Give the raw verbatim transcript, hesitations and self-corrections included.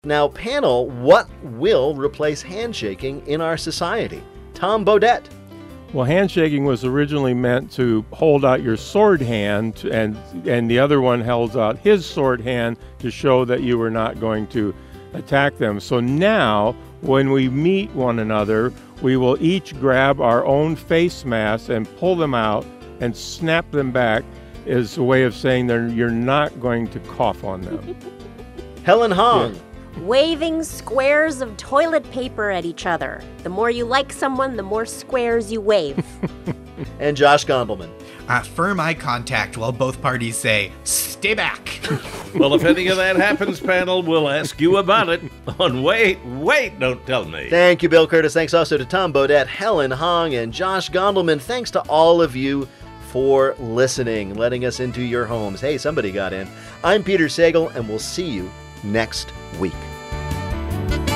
Now, panel, what will replace handshaking in our society? Tom Bodett. Well, handshaking was originally meant to hold out your sword hand, and and the other one held out his sword hand to show that you were not going to attack them. So now, when we meet one another, we will each grab our own face masks and pull them out and snap them back as a way of saying that you're not going to cough on them. Helen Hong. Yeah. Waving squares of toilet paper at each other. The more you like someone, the more squares you wave. And Josh Gondelman. Uh, firm eye contact while both parties say, "Stay back." Well, if any of that happens, panel, we'll ask you about it on Wait, Wait, Don't Tell Me. Thank you, Bill Curtis. Thanks also to Tom Bodett, Helen Hong, and Josh Gondelman. Thanks to all of you for listening, letting us into your homes. Hey, somebody got in. I'm Peter Sagal, and we'll see you next week.